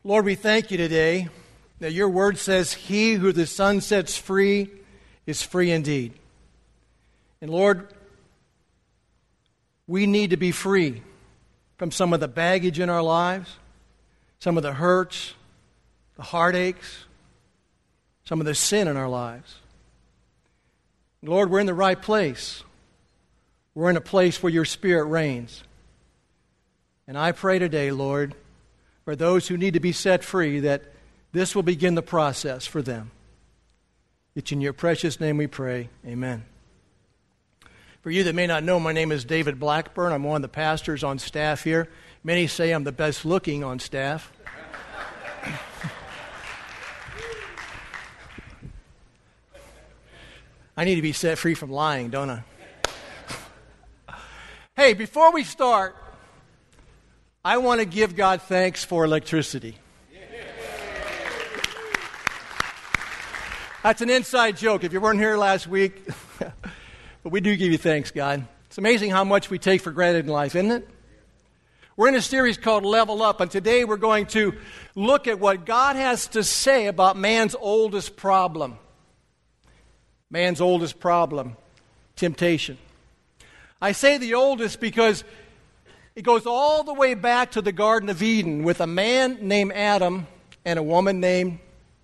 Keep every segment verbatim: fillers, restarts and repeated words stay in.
Lord, we thank you today that your word says, he who the Son sets free is free indeed. And Lord, we need to be free from some of the baggage in our lives, some of the hurts, the heartaches, some of the sin in our lives. Lord, we're in the right place. We're in a place where your Spirit reigns. And I pray today, Lord, for those who need to be set free, that this will begin the process for them. It's in your precious name we pray. Amen. For you that may not know, my name is David Blackburn. I'm one of the pastors on staff here. Many say I'm the best looking on staff. I need to be set free from lying, don't I? Hey, before we start, I want to give God thanks for electricity. That's an inside joke if you weren't here last week. But we do give you thanks, God. It's amazing how much we take for granted in life, isn't it? We're in a series called Level Up, and today we're going to look at what God has to say about man's oldest problem. Man's oldest problem, temptation. I say the oldest because it goes all the way back to the Garden of Eden with a man named Adam and a woman named Eve.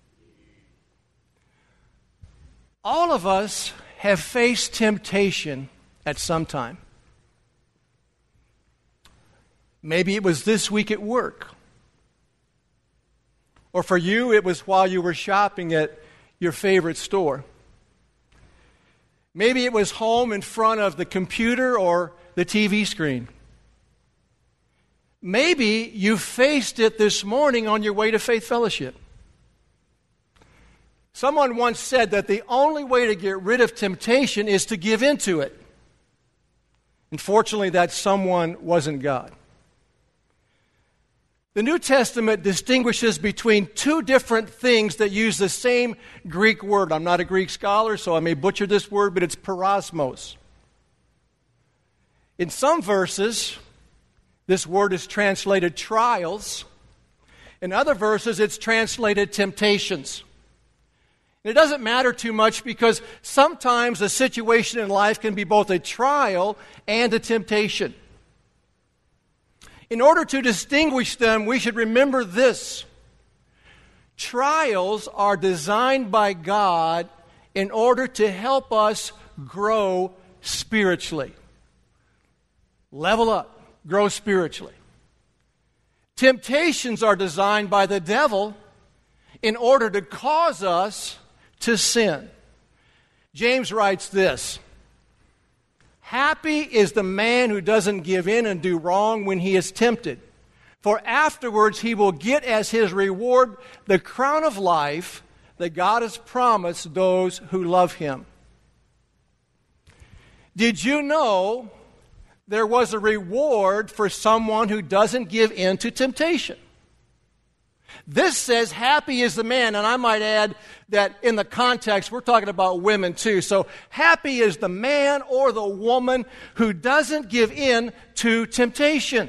All of us have faced temptation at some time. Maybe it was this week at work. Or for you, it was while you were shopping at your favorite store. Maybe it was home in front of the computer or the T V screen. Maybe you faced it this morning on your way to Faith Fellowship. Someone once said that the only way to get rid of temptation is to give in to it. Unfortunately, that someone wasn't God. The New Testament distinguishes between two different things that use the same Greek word. I'm not a Greek scholar, so I may butcher this word, but it's parasmos. In some verses, this word is translated trials. In other verses, it's translated temptations. And it doesn't matter too much because sometimes a situation in life can be both a trial and a temptation. In order to distinguish them, we should remember this. Trials are designed by God in order to help us grow spiritually. Level up, grow spiritually. Temptations are designed by the devil in order to cause us to sin. James writes this: happy is the man who doesn't give in and do wrong when he is tempted, for afterwards he will get as his reward the crown of life that God has promised those who love him. Did you know there was a reward for someone who doesn't give in to temptation? This says, happy is the man, and I might add that in the context, we're talking about women too. So, happy is the man or the woman who doesn't give in to temptation.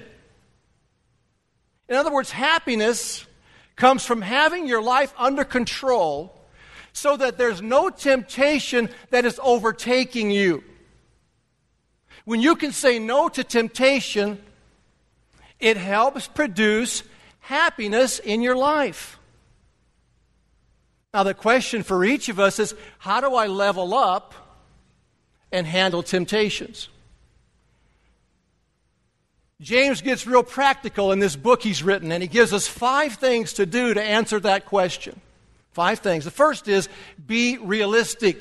In other words, happiness comes from having your life under control so that there's no temptation that is overtaking you. When you can say no to temptation, it helps produce happiness in your life. Now, the question for each of us is, how do I level up and handle temptations? James gets real practical in this book he's written, and he gives us five things to do to answer that question. Five things. The first is, be realistic.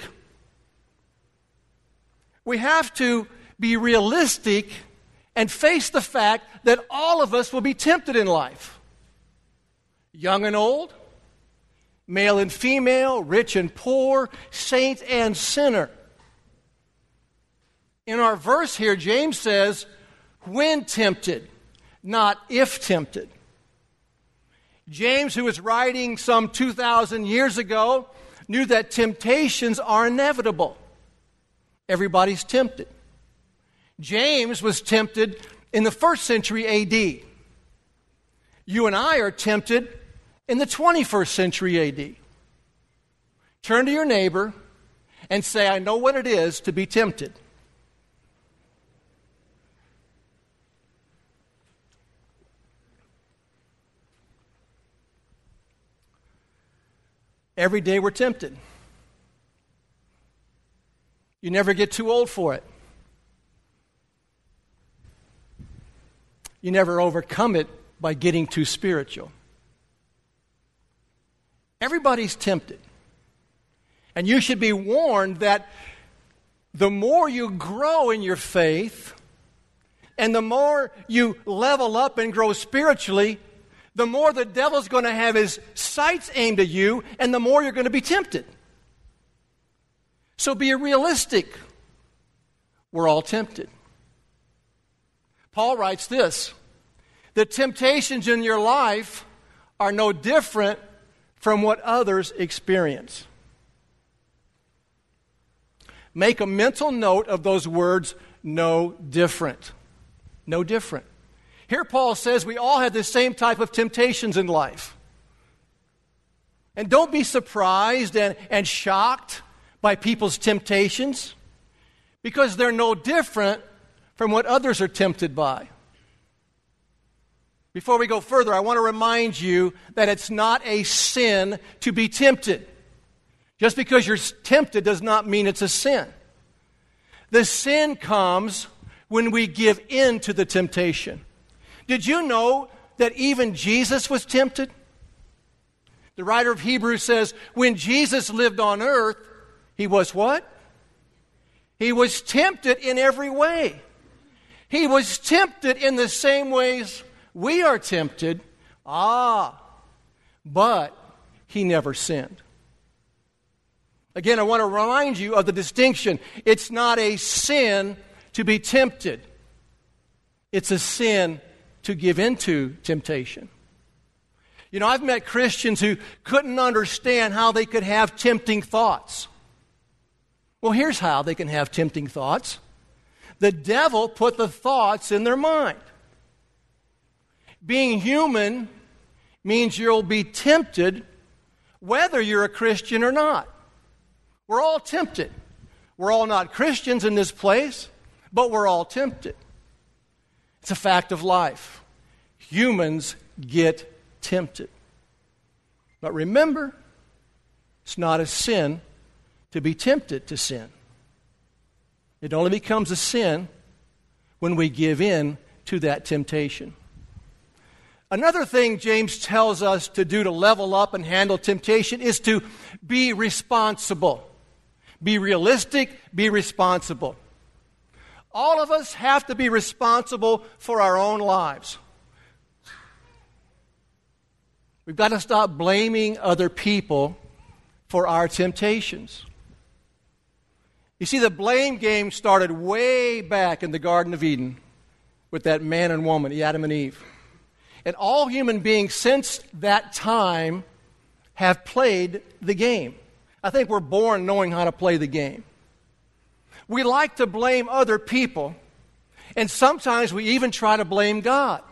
We have to be realistic and face the fact that all of us will be tempted in life. Young and old, male and female, rich and poor, saint and sinner. In our verse here, James says, when tempted, not if tempted. James, who was writing some two thousand years ago, knew that temptations are inevitable. Everybody's tempted. James was tempted in the first century A D. You and I are tempted in the twenty-first century A D. Turn to your neighbor and say, I know what it is to be tempted. Every day we're tempted. You never get too old for it. You never overcome it by getting too spiritual. Everybody's tempted. And you should be warned that the more you grow in your faith and the more you level up and grow spiritually, the more the devil's going to have his sights aimed at you and the more you're going to be tempted. So be realistic. We're all tempted. Paul writes this: the temptations in your life are no different from what others experience. Make a mental note of those words, no different. No different. Here Paul says we all have the same type of temptations in life. And don't be surprised and, and shocked by people's temptations, because they're no different from what others are tempted by. Before we go further, I want to remind you that it's not a sin to be tempted. Just because you're tempted does not mean it's a sin. The sin comes when we give in to the temptation. Did you know that even Jesus was tempted? The writer of Hebrews says, when Jesus lived on earth, he was what? He was tempted in every way. He was tempted in the same ways we are tempted. Ah, but he never sinned. Again, I want to remind you of the distinction. It's not a sin to be tempted. It's a sin to give into temptation. You know, I've met Christians who couldn't understand how they could have tempting thoughts. Well, here's how they can have tempting thoughts. The devil put the thoughts in their mind. Being human means you'll be tempted whether you're a Christian or not. We're all tempted. We're all not Christians in this place, but we're all tempted. It's a fact of life. Humans get tempted. But remember, it's not a sin to be tempted to sin. It only becomes a sin when we give in to that temptation. Another thing James tells us to do to level up and handle temptation is to be responsible. Be realistic, be responsible. All of us have to be responsible for our own lives. We've got to stop blaming other people for our temptations. You see, the blame game started way back in the Garden of Eden with that man and woman, Adam and Eve. And all human beings since that time have played the game. I think we're born knowing how to play the game. We like to blame other people, and sometimes we even try to blame God.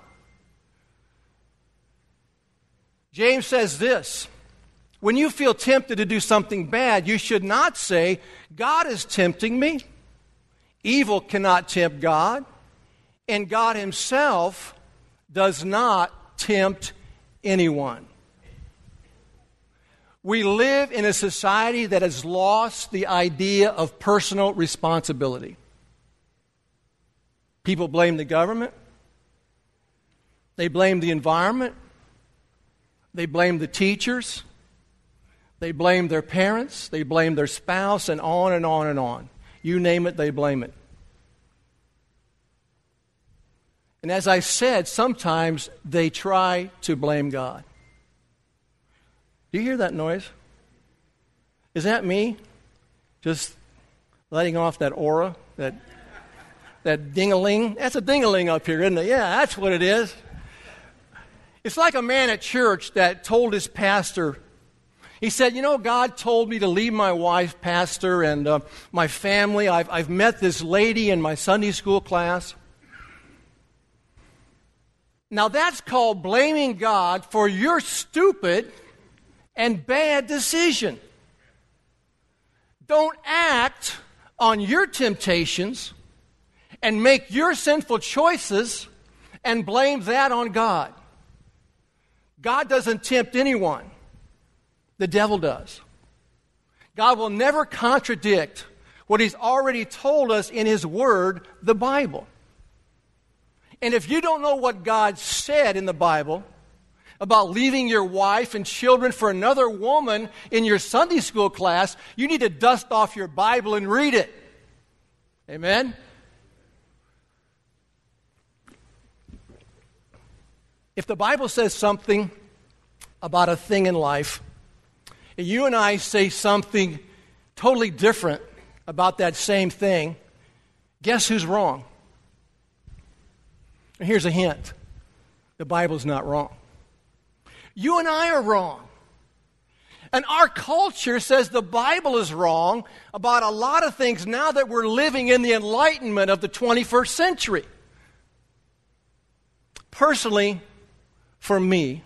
James says this: when you feel tempted to do something bad, you should not say, God is tempting me. Evil cannot tempt God, and God himself does not tempt anyone. We live in a society that has lost the idea of personal responsibility. People blame the government. They blame the environment. They blame the teachers. They blame their parents. They blame their spouse, and on and on and on. You name it, they blame it. And as I said, sometimes they try to blame God. Do you hear that noise? Is that me just letting off that aura, that that ding-a-ling? That's a ding-a-ling up here, isn't it? Yeah, that's what it is. It's like a man at church that told his pastor, he said, you know, God told me to leave my wife, pastor, and uh, my family. I've, I've met this lady in my Sunday school class. Now that's called blaming God for your stupid and bad decision. Don't act on your temptations and make your sinful choices and blame that on God. God doesn't tempt anyone. The devil does. God will never contradict what He's already told us in His Word, the Bible. And if you don't know what God said in the Bible about leaving your wife and children for another woman in your Sunday school class, you need to dust off your Bible and read it. Amen? If the Bible says something about a thing in life, and you and I say something totally different about that same thing, guess who's wrong? Here's a hint. The Bible's not wrong. You and I are wrong. And our culture says the Bible is wrong about a lot of things now that we're living in the enlightenment of the twenty-first century. Personally, for me,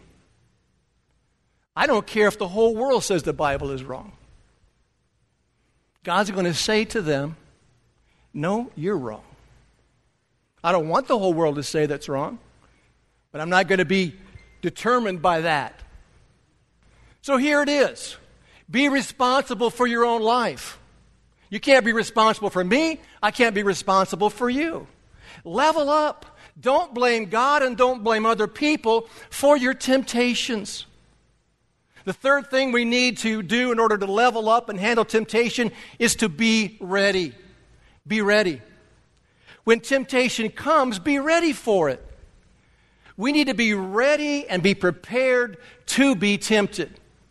I don't care if the whole world says the Bible is wrong. God's going to say to them, no, you're wrong. I don't want the whole world to say that's wrong, but I'm not going to be determined by that. So here it is. Be responsible for your own life. You can't be responsible for me. I can't be responsible for you. Level up. Don't blame God and don't blame other people for your temptations. The third thing we need to do in order to level up and handle temptation is to be ready. Be ready. When temptation comes, be ready for it. We need to be ready and be prepared to be tempted.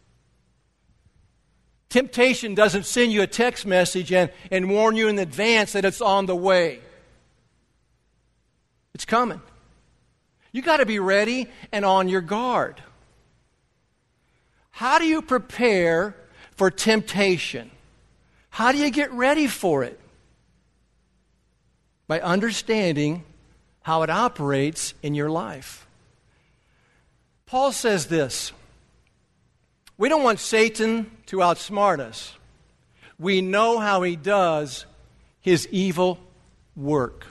Temptation doesn't send you a text message and, and warn you in advance that it's on the way. It's coming. You got to be ready and on your guard. How do you prepare for temptation? How do you get ready for it? By understanding how it operates in your life. Paul says this: we don't want Satan to outsmart us. We know how he does his evil work.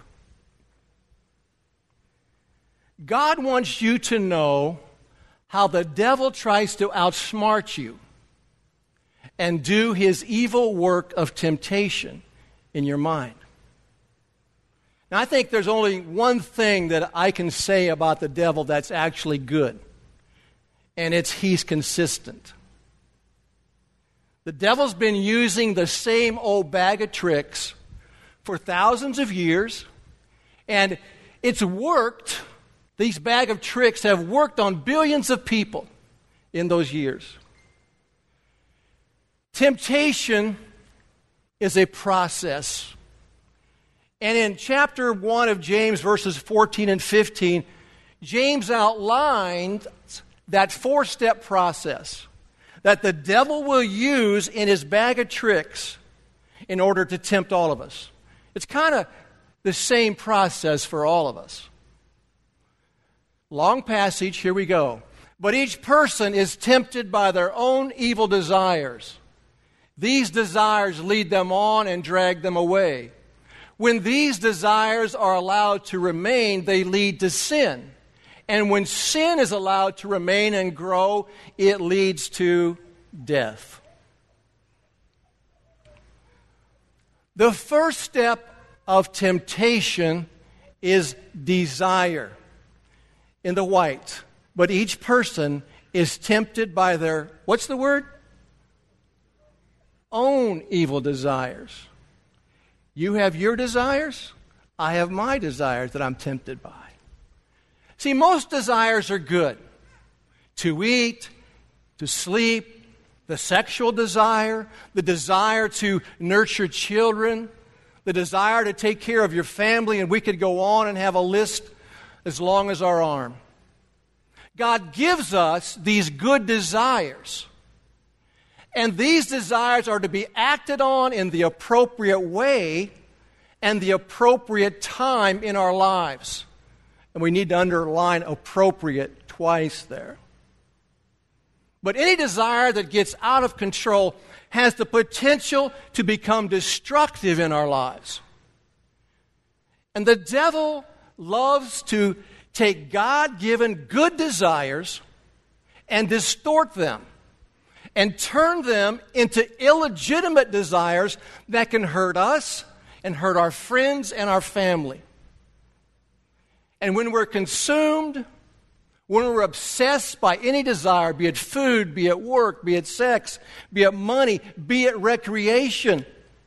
God wants you to know how the devil tries to outsmart you and do his evil work of temptation in your mind. Now, I think there's only one thing that I can say about the devil that's actually good, and it's he's consistent. The devil's been using the same old bag of tricks for thousands of years, and it's worked. These bag of tricks have worked on billions of people in those years. Temptation is a process. And in chapter one of James, verses fourteen and fifteen, James outlined that four-step process that the devil will use in his bag of tricks in order to tempt all of us. It's kind of the same process for all of us. Long passage, here we go. But each person is tempted by their own evil desires. These desires lead them on and drag them away. When these desires are allowed to remain, they lead to sin. And when sin is allowed to remain and grow, it leads to death. The first step of temptation is desire in the white. But each person is tempted by their, what's the word? Own evil desires. You have your desires, I have my desires that I'm tempted by. See, most desires are good. To eat, to sleep, the sexual desire, the desire to nurture children, the desire to take care of your family, and we could go on and have a list as long as our arm. God gives us these good desires. And these desires are to be acted on in the appropriate way and the appropriate time in our lives. And we need to underline appropriate twice there. But any desire that gets out of control has the potential to become destructive in our lives. And the devil loves to take God-given good desires and distort them and turn them into illegitimate desires that can hurt us and hurt our friends and our family. And when we're consumed, when we're obsessed by any desire, be it food, be it work, be it sex, be it money, be it recreation,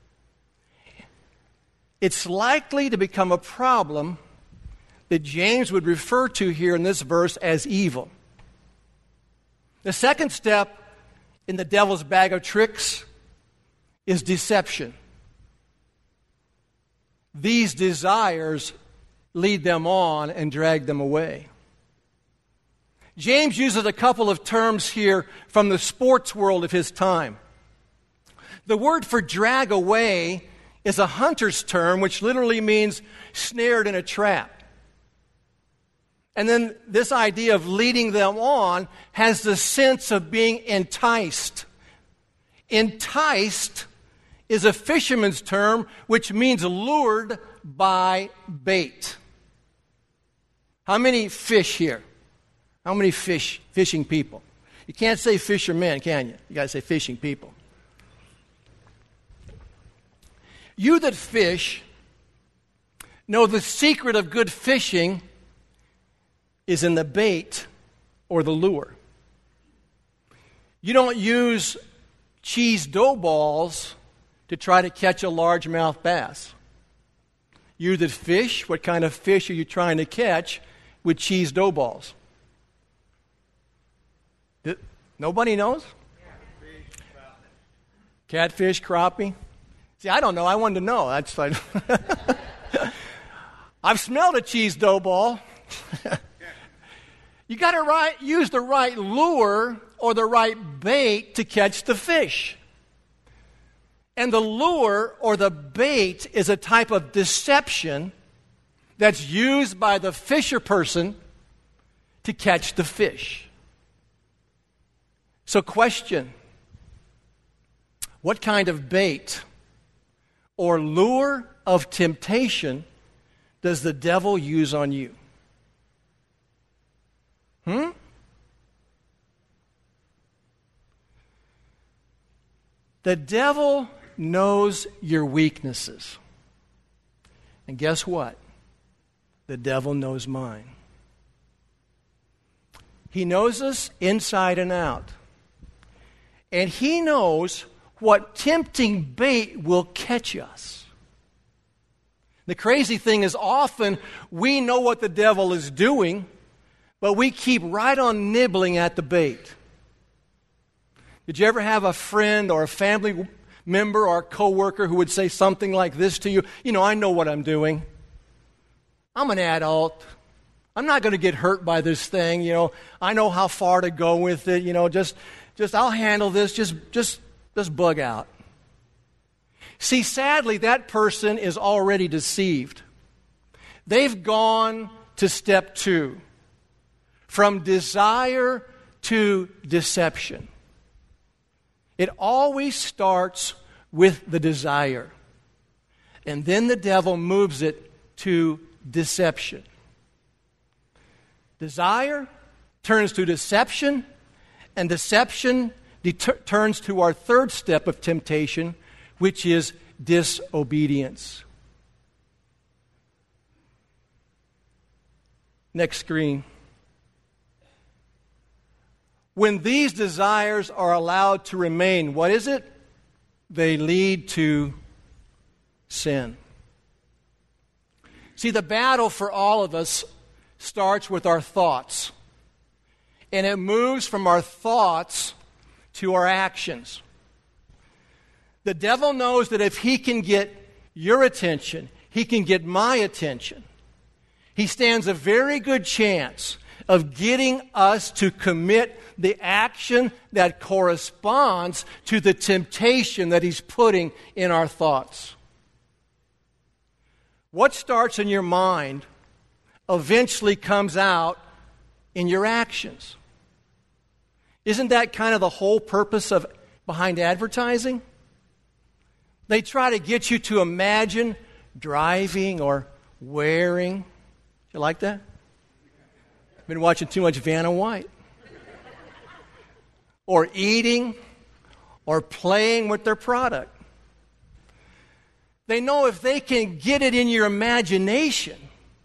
it's likely to become a problem that James would refer to here in this verse as evil. The second step in the devil's bag of tricks is deception. These desires lead them on and drag them away. James uses a couple of terms here from the sports world of his time. The word for drag away is a hunter's term, which literally means snared in a trap. And then this idea of leading them on has the sense of being enticed. Enticed is a fisherman's term, which means lured by bait. How many fish here? How many fish, fishing people? You can't say fishermen, can you? You got to say fishing people. You that fish know the secret of good fishing is in the bait or the lure. You don't use cheese dough balls to try to catch a largemouth bass. You that fish, what kind of fish are you trying to catch with cheese dough balls? Nobody knows? Catfish, crappie. See, I don't know. I wanted to know. That's fine. I've smelled a cheese dough ball. You got to right, use the right lure or the right bait to catch the fish. And the lure or the bait is a type of deception that's used by the fisher person to catch the fish. So question, what kind of bait or lure of temptation does the devil use on you? Hmm? The devil knows your weaknesses. And guess what? The devil knows mine. He knows us inside and out. And he knows what tempting bait will catch us. The crazy thing is often we know what the devil is doing, but we keep right on nibbling at the bait. Did you ever have a friend or a family member or a coworker who would say something like this to you? You know, I know what I'm doing. I'm an adult. I'm not going to get hurt by this thing. You know, I know how far to go with it. You know, just, just I'll handle this. Just, just, just bug out. See, sadly, that person is already deceived. They've gone to step two, from desire to deception. It always starts with the desire. And then the devil moves it to deception. Desire turns to deception, and deception deter- turns to our third step of temptation, which is disobedience. Next screen. When these desires are allowed to remain, what is it? They lead to sin. See, the battle for all of us starts with our thoughts. And it moves from our thoughts to our actions. The devil knows that if he can get your attention, he can get my attention. He stands a very good chance of getting us to commit the action that corresponds to the temptation that he's putting in our thoughts. What starts in your mind eventually comes out in your actions. Isn't that kind of the whole purpose of behind advertising? They try to get you to imagine driving or wearing. You like that? I've been watching too much Vanna White. Or eating or playing with their product. They know if they can get it in your imagination,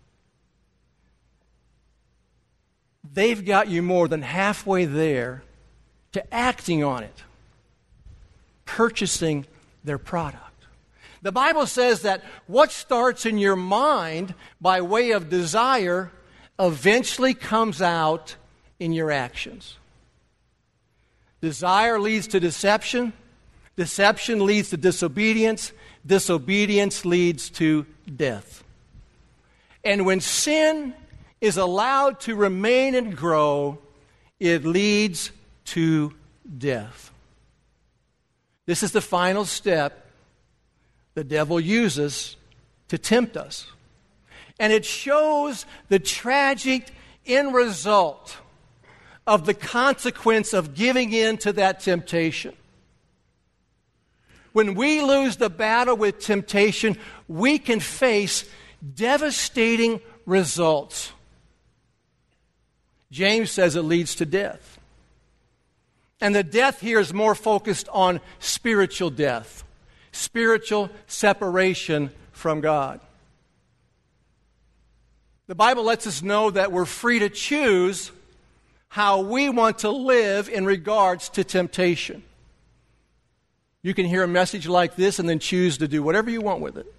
they've got you more than halfway there to acting on it, purchasing their product. The Bible says that what starts in your mind by way of desire eventually comes out in your actions. Desire leads to deception. Deception leads to disobedience. Disobedience leads to death. And when sin is allowed to remain and grow, it leads to death. This is the final step the devil uses to tempt us. And it shows the tragic end result of the consequence of giving in to that temptation. When we lose the battle with temptation, we can face devastating results. James says it leads to death. And the death here is more focused on spiritual death, spiritual separation from God. The Bible lets us know that we're free to choose how we want to live in regards to temptation. You can hear a message like this and then choose to do whatever you want with it.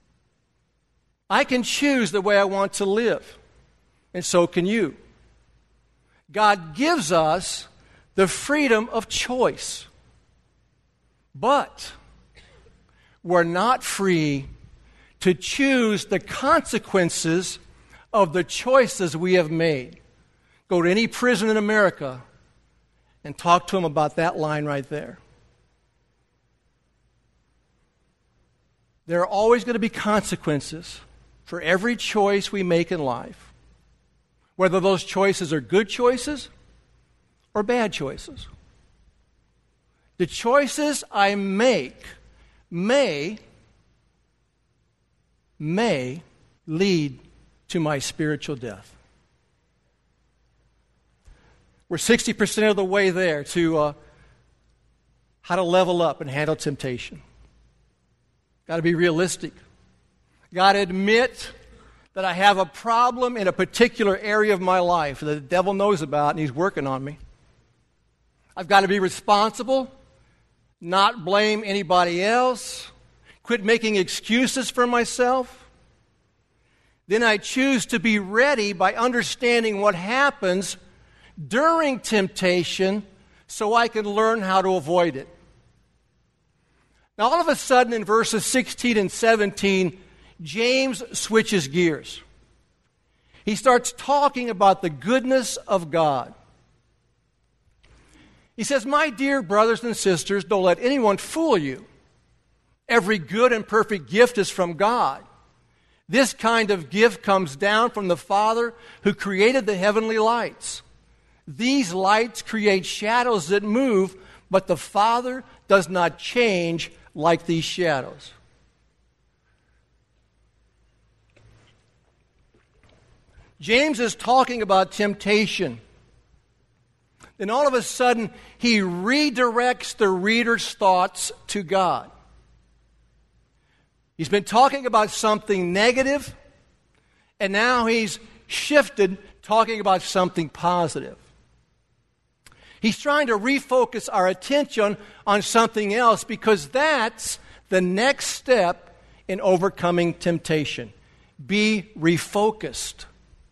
I can choose the way I want to live, and so can you. God gives us the freedom of choice, but we're not free to choose the consequences of the choices we have made. Go to any prison in America and talk to them about that line right there. There are always going to be consequences for every choice we make in life, whether those choices are good choices or bad choices. The choices I make may, may lead to my spiritual death. We're sixty percent of the way there to uh, how to level up and handle temptation. Got to be realistic. Got to admit that I have a problem in a particular area of my life that the devil knows about and he's working on me. I've got to be responsible, not blame anybody else, quit making excuses for myself. Then I choose to be ready by understanding what happens during temptation so I can learn how to avoid it. Now, all of a sudden, in verses sixteen and seventeen, James switches gears. He starts talking about the goodness of God. He says, "My dear brothers and sisters, don't let anyone fool you. Every good and perfect gift is from God. This kind of gift comes down from the Father who created the heavenly lights. These lights create shadows that move, but the Father does not change like these shadows." James is talking about temptation. Then all of a sudden, he redirects the reader's thoughts to God. He's been talking about something negative, and now he's shifted, talking about something positive. He's trying to refocus our attention on something else because that's the next step in overcoming temptation. Be refocused.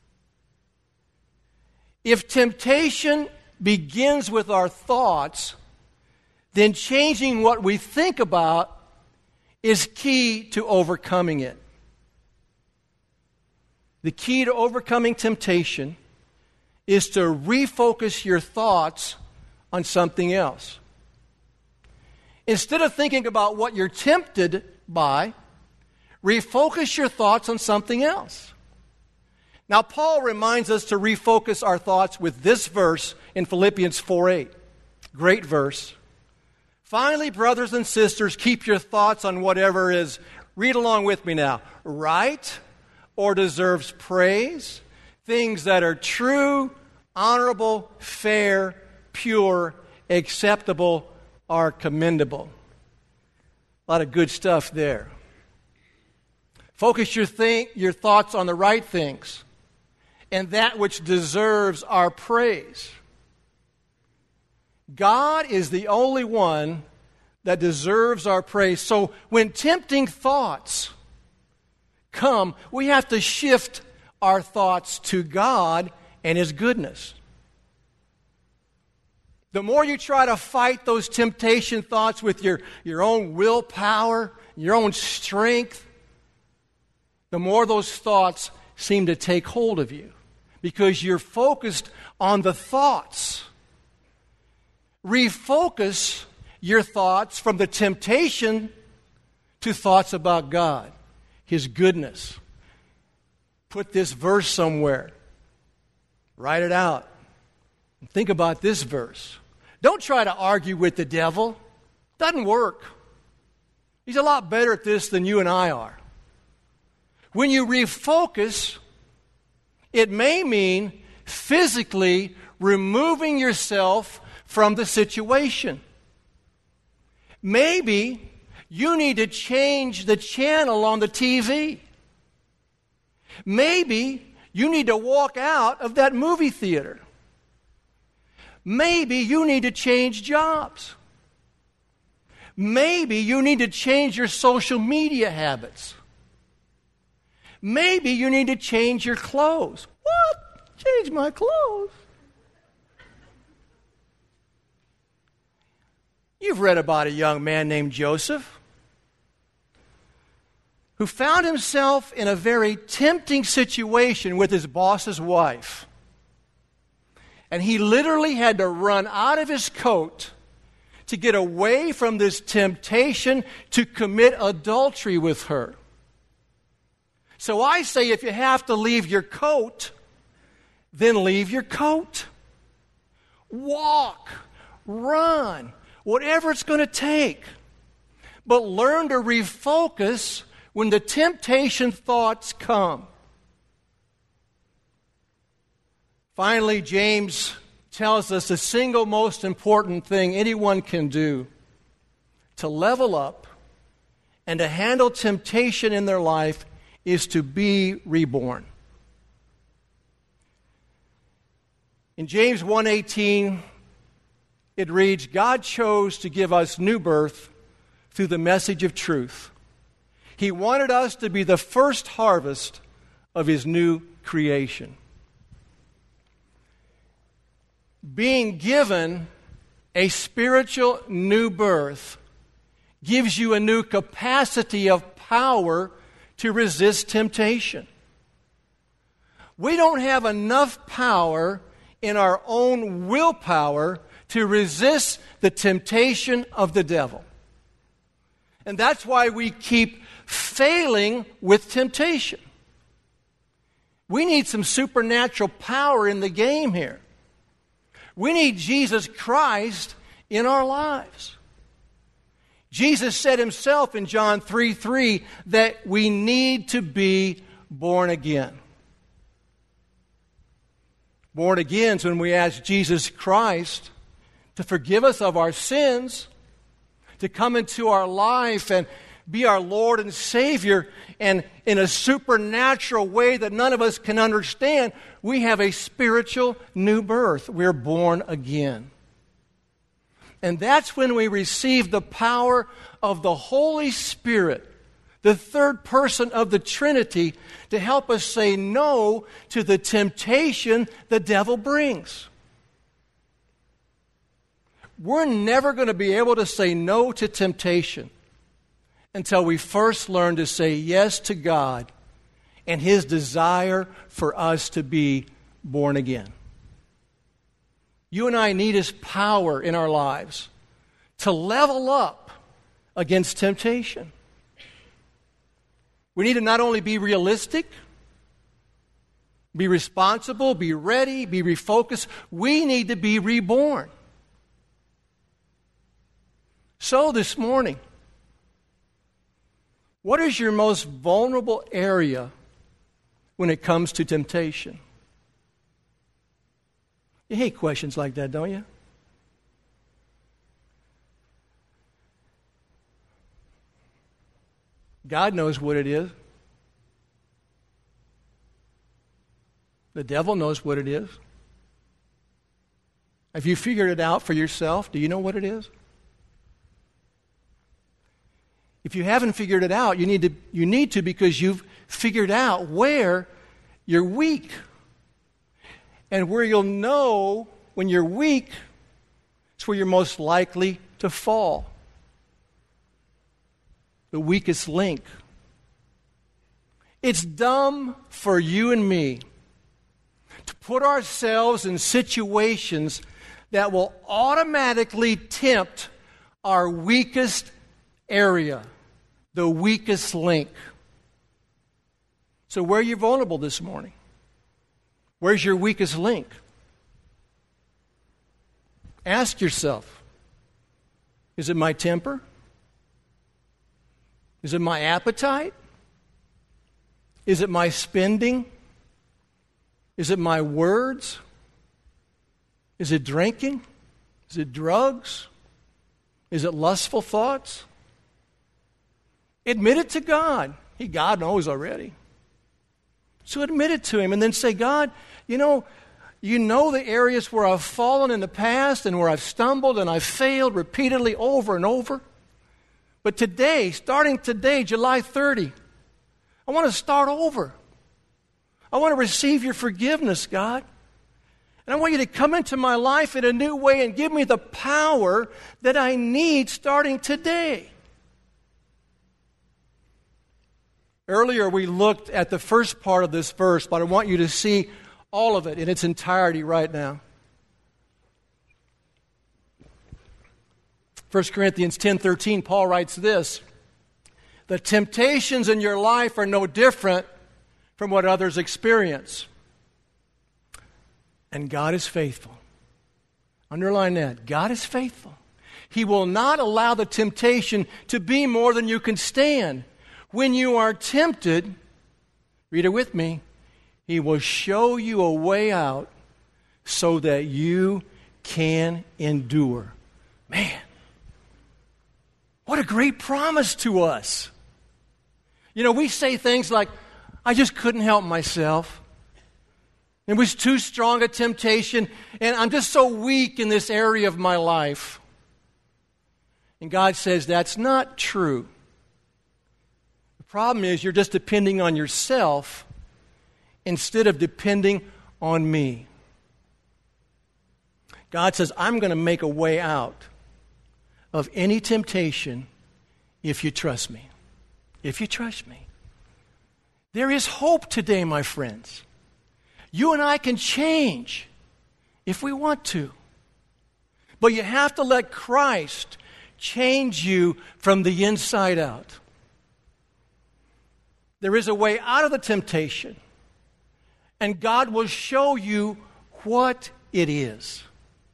If temptation begins with our thoughts, then changing what we think about is key to overcoming it. The key to overcoming temptation is to refocus your thoughts on something else. Instead of thinking about what you're tempted by, refocus your thoughts on something else. Now, Paul reminds us to refocus our thoughts with this verse in Philippians four eight. Great verse. Finally, brothers and sisters, keep your thoughts on whatever is, read along with me now, right or deserves praise, things that are true, honorable, fair, pure, acceptable, or commendable. A lot of good stuff there. Focus your, think, your thoughts on the right things and that which deserves our praise. God is the only one that deserves our praise. So when tempting thoughts come, we have to shift our thoughts to God and His goodness. The more you try to fight those temptation thoughts with your, your own willpower, your own strength, the more those thoughts seem to take hold of you because you're focused on the thoughts. Refocus your thoughts from the temptation to thoughts about God, His goodness. Put this verse somewhere. Write it out. Think about this verse. Don't try to argue with the devil. Doesn't work. He's a lot better at this than you and I are. When you refocus, it may mean physically removing yourself from the situation. Maybe you need to change the channel on the T V. Maybe you need to walk out of that movie theater. Maybe you need to change jobs. Maybe you need to change your social media habits. Maybe you need to change your clothes. What? Change my clothes? You've read about a young man named Joseph who found himself in a very tempting situation with his boss's wife. And he literally had to run out of his coat to get away from this temptation to commit adultery with her. So I say if you have to leave your coat, then leave your coat. Walk, run, whatever it's going to take. But learn to refocus when the temptation thoughts come. Finally, James tells us the single most important thing anyone can do to level up and to handle temptation in their life is to be reborn. In James one eighteen, it reads, God chose to give us new birth through the message of truth. He wanted us to be the first harvest of His new creation. Being given a spiritual new birth gives you a new capacity of power to resist temptation. We don't have enough power in our own willpower to resist the temptation of the devil. And that's why we keep failing with temptation. We need some supernatural power in the game here. We need Jesus Christ in our lives. Jesus said Himself in John three three that we need to be born again. Born again is when we ask Jesus Christ to forgive us of our sins, to come into our life and be our Lord and Savior, and in a supernatural way that none of us can understand, we have a spiritual new birth. We're born again. And that's when we receive the power of the Holy Spirit, the third person of the Trinity, to help us say no to the temptation the devil brings. We're never going to be able to say no to temptation until we first learn to say yes to God and His desire for us to be born again. You and I need His power in our lives to level up against temptation. We need to not only be realistic, be responsible, be ready, be refocused. We need to be reborn. So this morning, what is your most vulnerable area when it comes to temptation? You hate questions like that, don't you? God knows what it is. The devil knows what it is. Have you figured it out for yourself? Do you know what it is? If you haven't figured it out, you need to, you need to because you've figured out where you're weak. And where you'll know when you're weak is where you're most likely to fall. The weakest link. It's dumb for you and me to put ourselves in situations that will automatically tempt our weakest area, the weakest link. So where are you vulnerable this morning? Where's your weakest link? Ask yourself, is it my temper? Is it my appetite? Is it my spending? Is it my words? Is it drinking? Is it drugs? Is it lustful thoughts? Admit it to God. He, God knows already. So admit it to Him and then say, God, you know, you know the areas where I've fallen in the past and where I've stumbled and I've failed repeatedly over and over. But today, starting today, July thirtieth, I want to start over. I want to receive your forgiveness, God. And I want you to come into my life in a new way and give me the power that I need starting today. Earlier we looked at the first part of this verse, but I want you to see all of it in its entirety right now. First Corinthians ten thirteen, Paul writes this: the temptations in your life are no different from what others experience. And God is faithful. Underline that. God is faithful. He will not allow the temptation to be more than you can stand. When you are tempted, read it with me, He will show you a way out so that you can endure. Man, what a great promise to us. You know, we say things like, I just couldn't help myself. It was too strong a temptation, and I'm just so weak in this area of my life. And God says that's not true. The problem is you're just depending on yourself instead of depending on me. God says, I'm going to make a way out of any temptation if you trust me. If you trust me. There is hope today, my friends. You and I can change if we want to. But you have to let Christ change you from the inside out. There is a way out of the temptation, and God will show you what it is.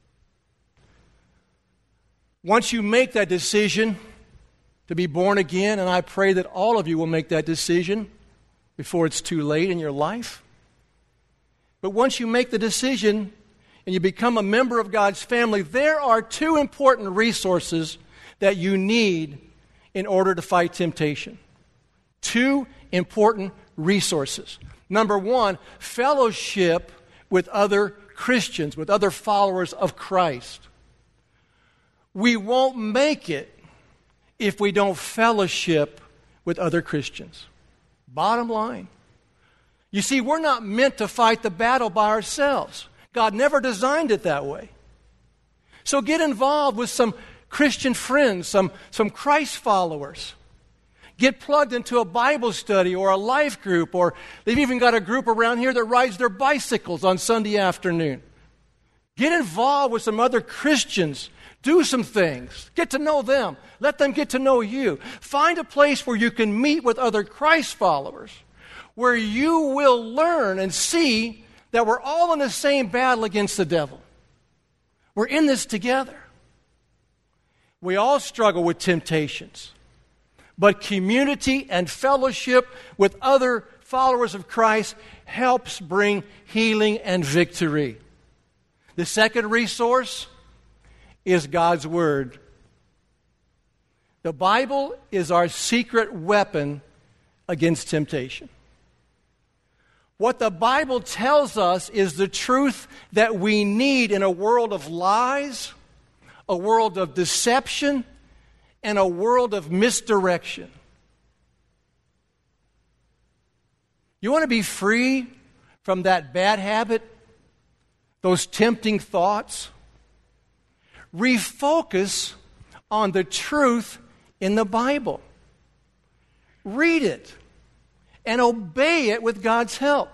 Once you make that decision to be born again, and I pray that all of you will make that decision before it's too late in your life. But once you make the decision and you become a member of God's family, there are two important resources that you need in order to fight temptation. Two important resources. Number one, fellowship with other Christians, with other followers of Christ. We won't make it if we don't fellowship with other Christians. Bottom line. You see, we're not meant to fight the battle by ourselves. God never designed it that way. So get involved with some Christian friends, some, some Christ followers. Get plugged into a Bible study or a life group, or they've even got a group around here that rides their bicycles on Sunday afternoon. Get involved with some other Christians. Do some things. Get to know them. Let them get to know you. Find a place where you can meet with other Christ followers, where you will learn and see that we're all in the same battle against the devil. We're in this together. We all struggle with temptations, but community and fellowship with other followers of Christ helps bring healing and victory. The second resource is God's Word. The Bible is our secret weapon against temptation. What the Bible tells us is the truth that we need in a world of lies, a world of deception, and a world of misdirection. You want to be free from that bad habit, those tempting thoughts? Refocus on the truth in the Bible. Read it and obey it with God's help.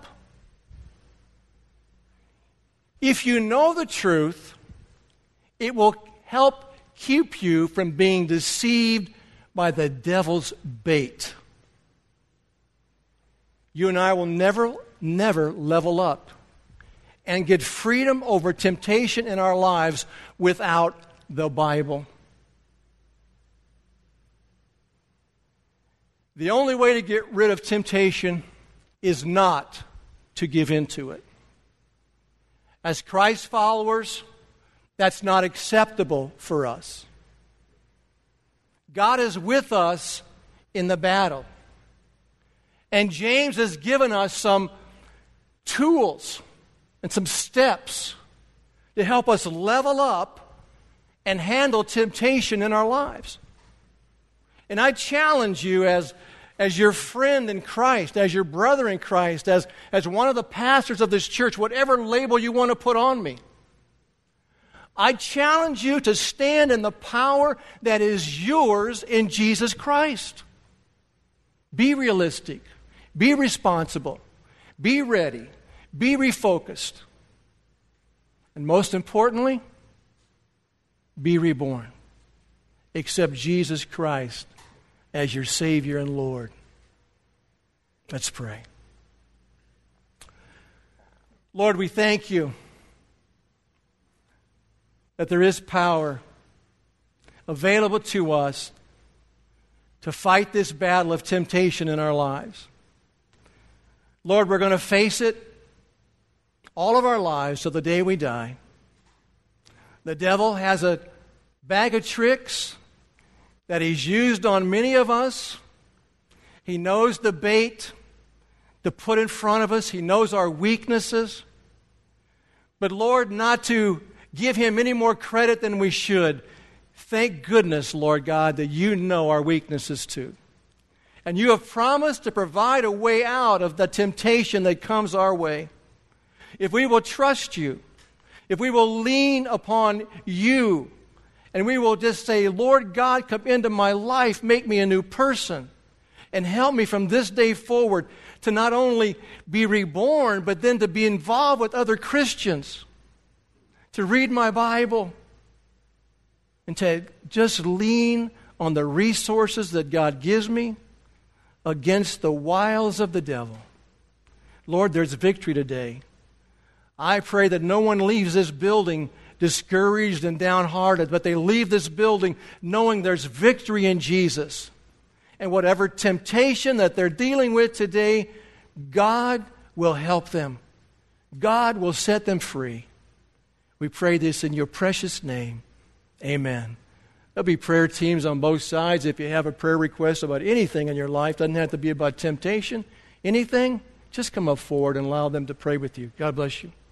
If you know the truth, it will help keep you from being deceived by the devil's bait. You and I will never, never level up and get freedom over temptation in our lives without the Bible. The only way to get rid of temptation is not to give in to it. As Christ followers, that's not acceptable for us. God is with us in the battle. And James has given us some tools and some steps to help us level up and handle temptation in our lives. And I challenge you as, as your friend in Christ, as your brother in Christ, as, as one of the pastors of this church, whatever label you want to put on me, I challenge you to stand in the power that is yours in Jesus Christ. Be realistic. Be responsible. Be ready. Be refocused. And most importantly, be reborn. Accept Jesus Christ as your Savior and Lord. Let's pray. Lord, we thank you that there is power available to us to fight this battle of temptation in our lives. Lord, we're going to face it all of our lives till the day we die. The devil has a bag of tricks that he's used on many of us. He knows the bait to put in front of us. He knows our weaknesses. But Lord, not to give him any more credit than we should. Thank goodness, Lord God, that you know our weaknesses too. And you have promised to provide a way out of the temptation that comes our way. If we will trust you, if we will lean upon you, and we will just say, Lord God, come into my life, make me a new person, and help me from this day forward to not only be reborn, but then to be involved with other Christians, to read my Bible, and to just lean on the resources that God gives me against the wiles of the devil. Lord, there's victory today. I pray that no one leaves this building discouraged and downhearted, but they leave this building knowing there's victory in Jesus. And whatever temptation that they're dealing with today, God will help them. God will set them free. We pray this in your precious name. Amen. There'll be prayer teams on both sides. If you have a prayer request about anything in your life, doesn't have to be about temptation, anything, just come up forward and allow them to pray with you. God bless you.